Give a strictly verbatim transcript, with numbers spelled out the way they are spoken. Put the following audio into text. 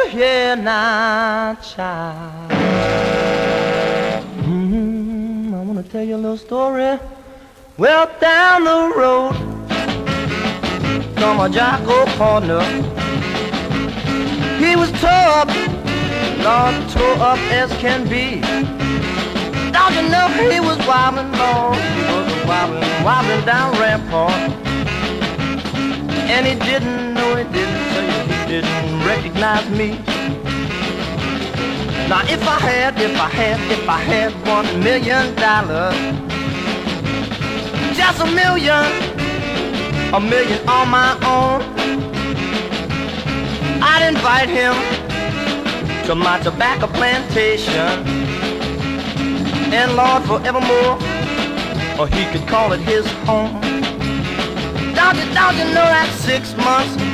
here now, child. Mm-hmm. I wanna tell you a little story. Well, down the road, come a Jocko partner. He was tore up, Lord, tore up as can be. Don't you know he was wobbling, Lord? He was wobbling, wobbling down Rampart. And he didn't know he didn't say he didn't recognize me. Now if I had, if I had, if I had one million dollars, just a million, a million on my own, I'd invite him to my tobacco plantation, and Lord, forevermore, or he could call it his home. Don't you, don't you know that six months